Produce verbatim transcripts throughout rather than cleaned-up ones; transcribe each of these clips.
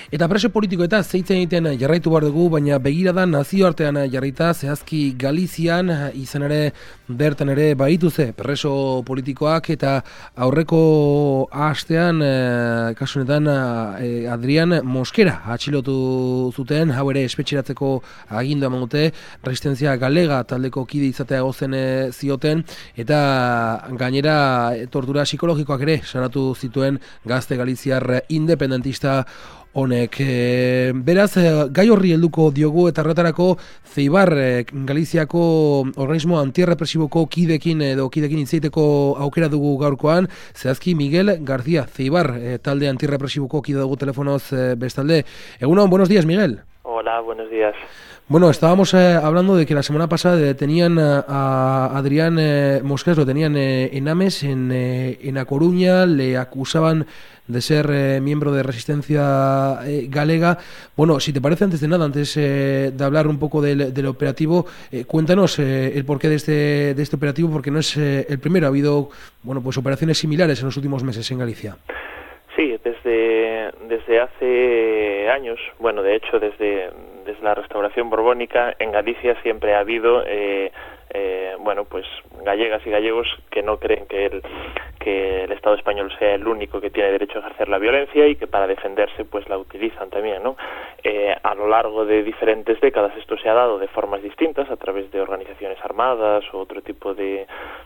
Eta preso politiko eta zeitzen egiten jarraitu behar dugu, baina begirada nazioartean jarrita, zehazki Galizian izan ere bertan ere baituze preso politikoak, eta aurreko astean, e, kasunetan e, Adrian Mosquera atxilotu zuten, hau ere espetxeratzeko agindu eman dute, Resistencia Galega taldeko kide izatea gozen e, zioten, eta gainera e, tortura psikologikoak ere saratu zituen gazte galiziar independentista honek. E, beraz, gai horri helduko diogu eta horretarako Zeibar, e, Galiziako organismo antirrepresiboko kidekin edo kidekin hitzeiteko aukera dugu gaurkoan. Zehazki Miguel García, Zeibar, e, talde antirrepresiboko kide dugu telefonoz e, bestalde. Egunon, buenos días, Miguel. Hola, buenos días. Bueno, estábamos eh, hablando de que la semana pasada detenían a, a Adrián eh, Mosquera, lo tenían eh, en Ames, en, eh, en A Coruña, le acusaban de ser eh, miembro de Resistencia eh, Galega. Bueno, si te parece, antes de nada, antes eh, de hablar un poco del, del operativo, eh, cuéntanos eh, el porqué de este, de este operativo, porque no es eh, el primero, ha habido bueno, pues operaciones similares en los últimos meses en Galicia. Sí, desde, desde hace años, bueno, de hecho, desde, desde la restauración borbónica, en Galicia siempre ha habido, eh, eh, bueno, pues gallegas y gallegos que no creen que el, que el Estado español sea el único que tiene derecho a ejercer la violencia y que para defenderse pues la utilizan también, ¿no? Eh, a lo largo de diferentes décadas esto se ha dado de formas distintas, a través de organizaciones armadas o otro tipo de,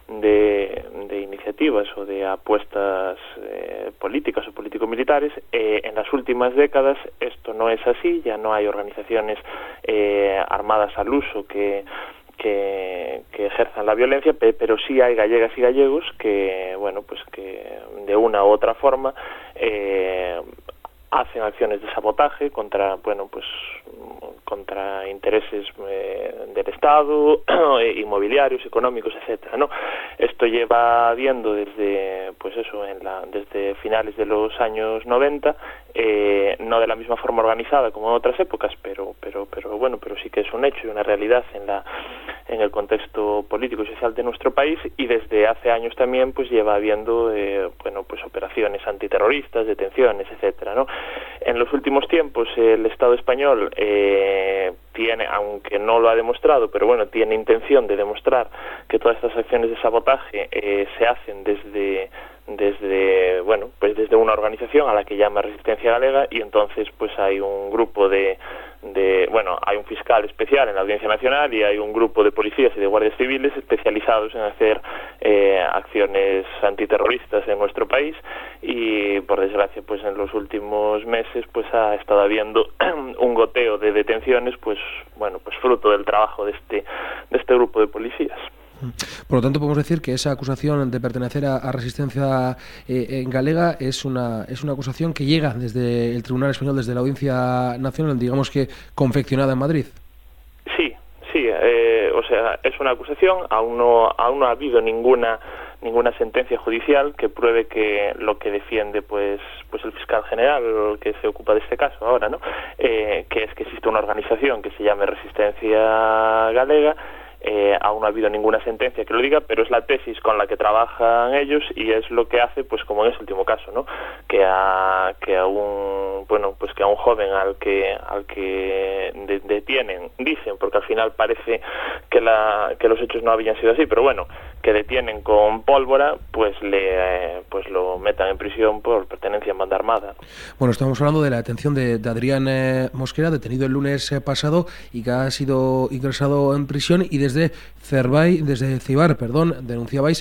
de, de iniciativas o de apuestas eh, políticas o político-militares. Eh, en las últimas décadas esto no es así, ya no hay organizaciones eh, armadas al uso que Que, que ejerzan la violencia, pero sí hay gallegas y gallegos que, bueno, pues que de una u otra forma eh, hacen acciones de sabotaje contra, bueno, pues contra intereses eh, del Estado, inmobiliarios, económicos, etcétera, ¿no? Esto lleva habiendo desde, pues eso, en la, desde finales de los años noventa, eh, no de la misma forma organizada como en otras épocas, pero, pero, pero bueno, pero sí que es un hecho y una realidad en la, en el contexto político y social de nuestro país, y desde hace años también, pues lleva habiendo, eh, bueno, pues operaciones antiterroristas, detenciones, etcétera, ¿no? En los últimos tiempos el Estado español eh, tiene, aunque no lo ha demostrado, pero bueno, tiene intención de demostrar que todas estas acciones de sabotaje eh, se hacen desde desde bueno pues desde una organización a la que llama Resistencia Galega, y entonces pues hay un grupo de de bueno hay un fiscal especial en la Audiencia Nacional y hay un grupo de policías y de guardias civiles especializados en hacer eh, acciones antiterroristas en nuestro país, y por desgracia pues en los últimos meses pues ha estado habiendo un goteo de detenciones, pues bueno pues fruto del trabajo de este de este grupo de policías. Por lo tanto, podemos decir que esa acusación de pertenecer a, a Resistencia eh, en Galega es una es una acusación que llega desde el Tribunal Español, desde la Audiencia Nacional, digamos que confeccionada en Madrid. Sí, sí, eh, o sea, es una acusación, aún no aún no ha habido ninguna ninguna sentencia judicial que pruebe que lo que defiende pues pues el fiscal general que se ocupa de este caso ahora, ¿no? Eh, que es que existe una organización que se llame Resistencia Galega. Eh, aún no ha habido ninguna sentencia que lo diga, pero es la tesis con la que trabajan ellos, y es lo que hace, pues como en ese último caso, ¿no? Que a que a un bueno, pues que a un joven al que al que de, detienen, dicen, porque al final parece que la que los hechos no habían sido así, pero bueno, que detienen con pólvora, pues le eh, pues lo metan en prisión por pertenencia en banda armada. Bueno, estamos hablando de la detención de, de Adrián eh, Mosquera, detenido el lunes eh, pasado y que ha sido ingresado en prisión, y desde Desde Cervay, desde Zeibar, perdón, denunciabais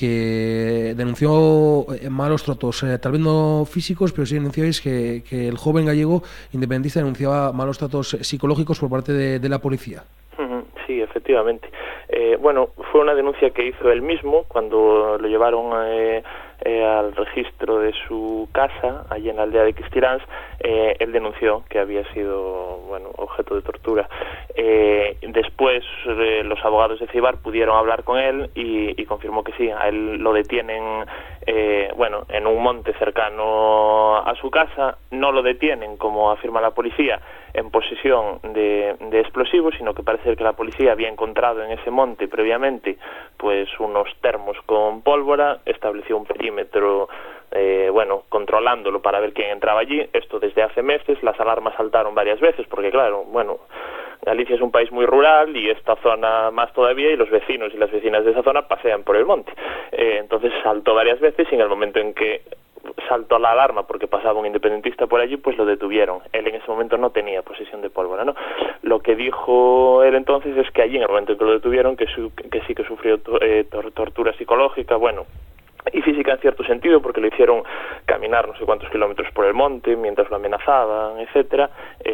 que denunció malos tratos, eh, tal vez no físicos, pero sí denunciabais que, que el joven gallego independentista denunciaba malos tratos psicológicos por parte de, de la policía. Sí, efectivamente. Eh, bueno, fue una denuncia que hizo él mismo cuando lo llevaron eh, eh, al registro de su casa, allí en la aldea de Quistirans. Eh, él denunció que había sido, bueno, objeto de tortura. Eh, después eh, los abogados de Zeibar pudieron hablar con él y, y confirmó que sí, a él lo detienen eh, bueno, en un monte cercano a su casa. No lo detienen, como afirma la policía, en posesión de, de explosivos, sino que parece que la policía había encontrado en ese monte previamente pues unos termos con pólvora, estableció un perímetro Eh, bueno, controlándolo para ver quién entraba allí. Esto desde hace meses. Las alarmas saltaron varias veces porque, claro, bueno, Galicia es un país muy rural y esta zona más todavía, y los vecinos y las vecinas de esa zona pasean por el monte. Eh, entonces saltó varias veces, y en el momento en que saltó la alarma porque pasaba un independentista por allí, pues lo detuvieron. Él en ese momento no tenía posesión de pólvora, ¿no? Lo que dijo él entonces es que allí, en el momento en que lo detuvieron, que, su, que sí que sufrió eh, tor tortura psicológica, bueno, y física en cierto sentido, porque le hicieron caminar no sé cuántos kilómetros por el monte mientras lo amenazaban, etcétera.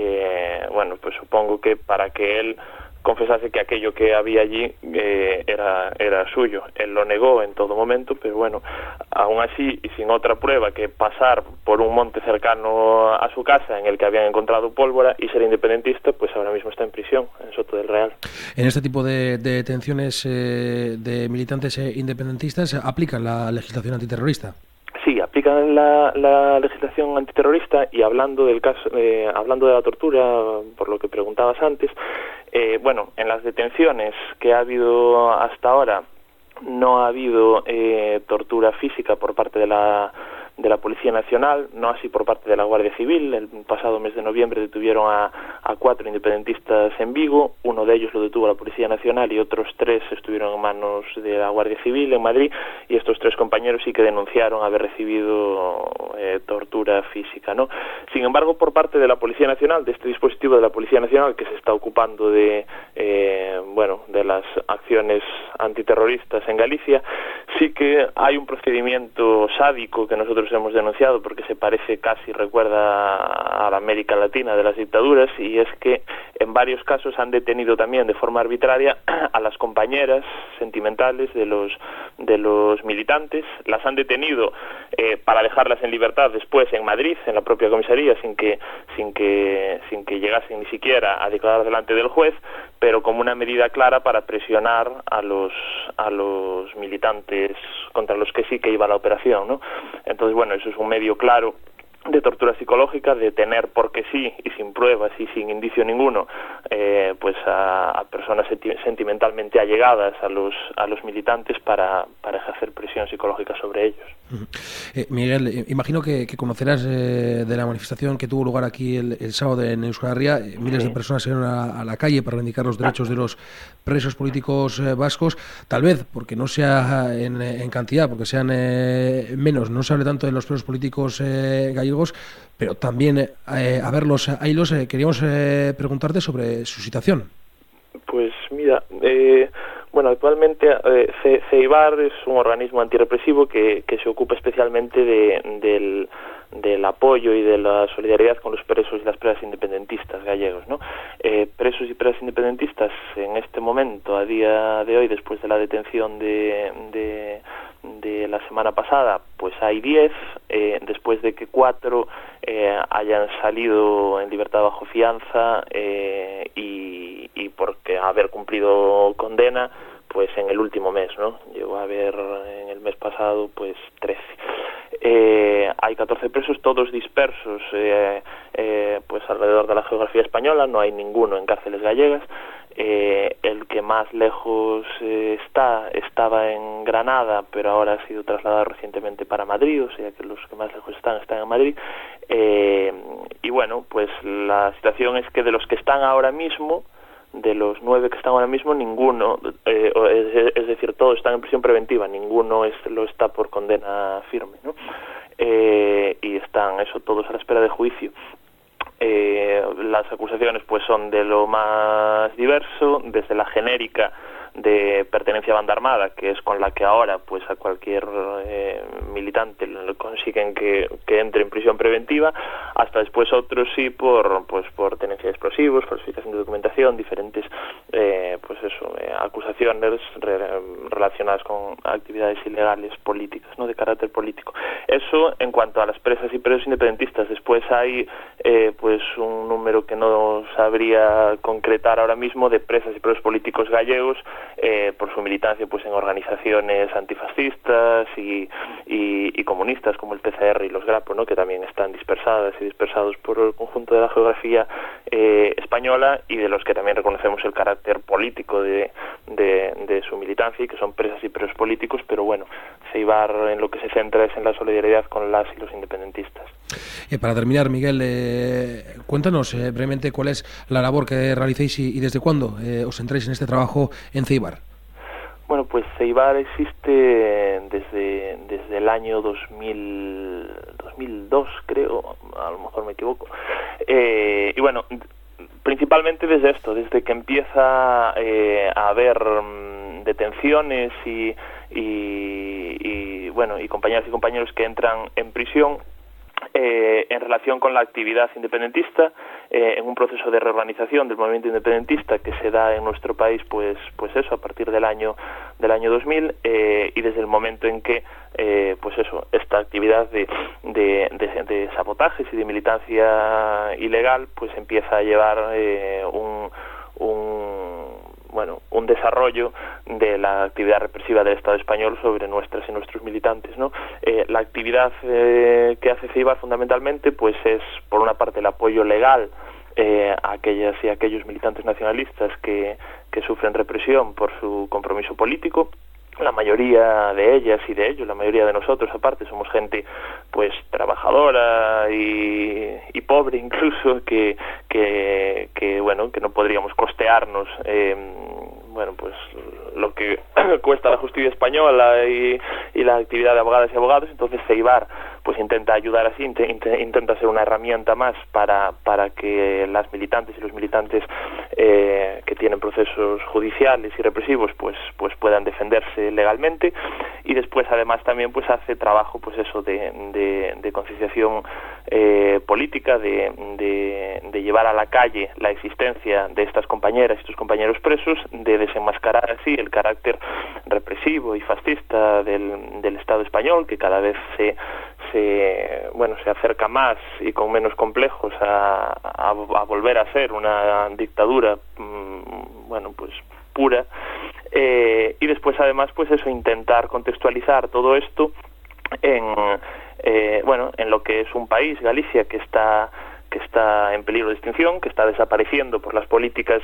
Eh, bueno, pues supongo que para que él confesase que aquello que había allí eh, era, era suyo. Él lo negó en todo momento, pero bueno, aún así, y sin otra prueba que pasar por un monte cercano a su casa en el que habían encontrado pólvora y ser independentista, pues ahora mismo está en prisión, en Soto del Real. En este tipo de, de detenciones eh, de militantes eh, independentistas, ¿aplican la legislación antiterrorista? Sí, aplican la, la legislación antiterrorista. Y hablando del caso, eh, hablando de la tortura, por lo que preguntabas antes, eh, bueno, en las detenciones que ha habido hasta ahora no ha habido eh, tortura física por parte de la de la Policía Nacional, no así por parte de la Guardia Civil. El pasado mes de noviembre detuvieron a, a cuatro independentistas en Vigo. Uno de ellos lo detuvo la Policía Nacional y otros tres estuvieron en manos de la Guardia Civil en Madrid, y estos tres compañeros sí que denunciaron haber recibido eh, tortura física, ¿no? Sin embargo, por parte de la Policía Nacional, de este dispositivo de la Policía Nacional que se está ocupando de eh, bueno, de las acciones antiterroristas en Galicia, sí que hay un procedimiento sádico que nosotros hemos denunciado, porque se parece, casi recuerda a la América Latina de las dictaduras, y es que en varios casos han detenido también de forma arbitraria a las compañeras sentimentales de los de los militantes. Las han detenido eh, para dejarlas en libertad después en Madrid, en la propia comisaría, sin que sin que sin que llegasen ni siquiera a declarar delante del juez, pero como una medida clara para presionar a los a los militantes contra los que sí que iba la operación, ¿no? Entonces, bueno, eso es un medio claro de tortura psicológica, de tener porque sí y sin pruebas y sin indicio ninguno eh, pues a, a personas senti sentimentalmente allegadas a los a los militantes para, para ejercer presión psicológica sobre ellos. Eh, Miguel, eh, imagino que, que conocerás eh, de la manifestación que tuvo lugar aquí el, el sábado en Euskal Herria. Eh, miles sí. de personas salieron a, a la calle para reivindicar los derechos de los presos políticos eh, vascos, tal vez porque no sea en, en cantidad, porque sean eh, menos, no se hable tanto de los presos políticos eh, gallegos, pero también eh, a verlos ahí los eh, queríamos eh, preguntarte sobre su situación. Pues mira, eh, bueno, actualmente eh, CEIBAR es un organismo antirrepresivo que, que se ocupa especialmente de, del, del apoyo y de la solidaridad con los presos y las presas independentistas gallegos, ¿no? Eh, presos y presas independentistas en este momento, a día de hoy, después de la detención de, de, de la semana pasada, pues hay diez, eh, después de que cuatro eh, hayan salido en libertad bajo fianza eh, y, y porque haber cumplido condena, pues en el último mes, ¿no? Llegó a haber en el mes pasado pues trece. Eh, hay catorce presos, todos dispersos eh, eh, pues alrededor de la geografía española, no hay ninguno en cárceles gallegas. Eh, el que más lejos eh, está, estaba en Granada, pero ahora ha sido trasladado recientemente para Madrid, o sea que los que más lejos están, están en Madrid. Eh, y bueno, pues la situación es que de los que están ahora mismo, de los nueve que están ahora mismo, ninguno, eh, es, es decir, todos están en prisión preventiva, ninguno es, lo está por condena firme, ¿no? Eh, y están, eso, todos a la espera de juicio. Eh, las acusaciones pues son de lo más diverso, desde la genérica de pertenencia a banda armada, que es con la que ahora pues a cualquier eh, militante le consiguen que, que entre en prisión preventiva, hasta después otros sí por pues por tenencia de explosivos, falsificación de documentación, diferentes eh, pues eso eh, acusaciones re, relacionadas con actividades ilegales políticas, no de carácter político. Eso en cuanto a las presas y presos independentistas. Después hay eh, pues un número que no sabría concretar ahora mismo de presas y presos políticos gallegos eh, por su militancia pues en organizaciones antifascistas y, y, y comunistas como el P C R y los Grapo, ¿no? Que también están dispersadas y dispersados por el conjunto de la geografía eh, española, y de los que también reconocemos el carácter político de, de, de su militancia, y que son presas y presos políticos, pero bueno, Ceibar en lo que se centra es en la solidaridad con las y los independentistas. Eh, para terminar, Miguel, eh, cuéntanos eh, brevemente cuál es la labor que realicéis y, y desde cuándo eh, os centráis en este trabajo en Ceibar. Bueno, pues Ceibar existe desde, desde el año dos mil, dos mil dos, creo, a lo mejor me equivoco. Eh, y bueno, principalmente desde esto, desde que empieza eh, a haber um, detenciones y, y, y, bueno, y compañeras y compañeros que entran en prisión, Eh, en relación con la actividad independentista, eh, en un proceso de reorganización del movimiento independentista que se da en nuestro país, pues, pues eso, a partir del año del año dos mil, eh, y desde el momento en que, eh, pues eso, esta actividad de, de, de, de sabotajes y de militancia ilegal, pues empieza a llevar eh, un, un bueno, un desarrollo de la actividad represiva del Estado español sobre nuestras y nuestros militantes, ¿no? Eh, la actividad eh, que hace Ceibar fundamentalmente, pues es, por una parte, el apoyo legal eh, a aquellas y aquellos militantes nacionalistas que, que sufren represión por su compromiso político. La mayoría de ellas y de ellos, la mayoría de nosotros aparte, somos gente pues trabajadora y, y pobre incluso, que, que, que bueno, que no podríamos costearnos eh, bueno, pues lo que cuesta la justicia española y, y la actividad de abogadas y abogados. Entonces Ceibar pues intenta ayudar así, intenta, intenta ser una herramienta más para, para que las militantes y los militantes eh, que tienen procesos judiciales y represivos pues, pues puedan defenderse legalmente. Y después además también pues hace trabajo pues eso de, de, de concienciación eh, política, de, de, de llevar a la calle la existencia de estas compañeras y estos compañeros presos, de desenmascarar así el carácter represivo y fascista del, del Estado español, que cada vez se, se bueno se acerca más y con menos complejos a, a, a volver a ser una dictadura mmm, bueno pues pura. Eh, y después además pues eso, intentar contextualizar todo esto en eh, bueno en lo que es un país, Galicia, que está que está en peligro de extinción, que está desapareciendo por las políticas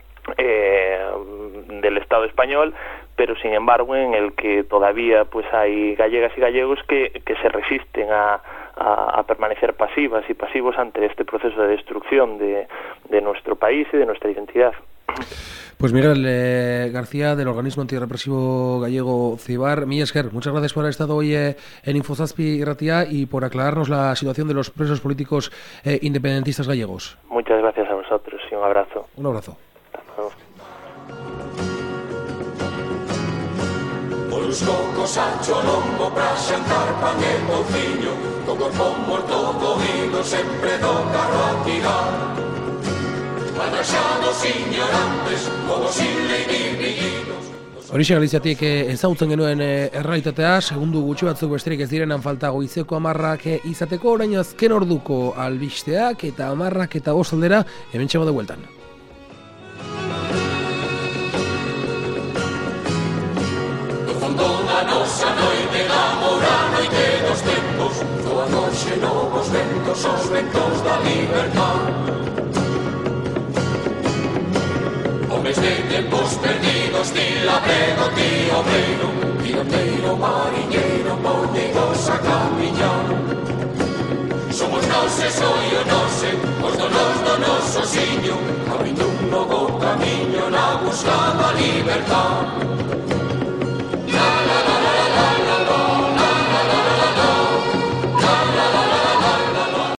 eh, del Estado español, pero sin embargo en el que todavía pues hay gallegas y gallegos que, que se resisten a, a, a permanecer pasivas y pasivos ante este proceso de destrucción de, de nuestro país y de nuestra identidad. Pues Miguel eh, García, del organismo antirrepresivo gallego Ceibar, mi esker, muchas gracias por haber estado hoy eh, en Infozazpi y Ratia y por aclararnos la situación de los presos políticos eh, independentistas gallegos. Muchas gracias a vosotros y un abrazo. Un abrazo. Hasta luego. Os cocos a cholombo pra xantar pan e tociño, co corpo morto do hilo sempre do carro a tirar. Atraxados ignorantes, como sin lei ni brillitos. Horixe Galiziatik ezagutzen genuen errealitatea, segundu gutxi batzuk besterik ez direnan falta goizeko amarrak izateko, orain azken orduko albisteak eta amarrak eta bost aldera hemen txego de bueltan. Toda nosa noite da mora noite dos tempos, toda noche novos ventos, os ventos da libertad. Homes de tempos perdidos, ti labrego, ti obreiro, tiroteiro, mariñeiro, poñeiros a camiñar. Somos nós e soy o nose, os donos do noso siño, abrindo un novo camiño na busca da libertad.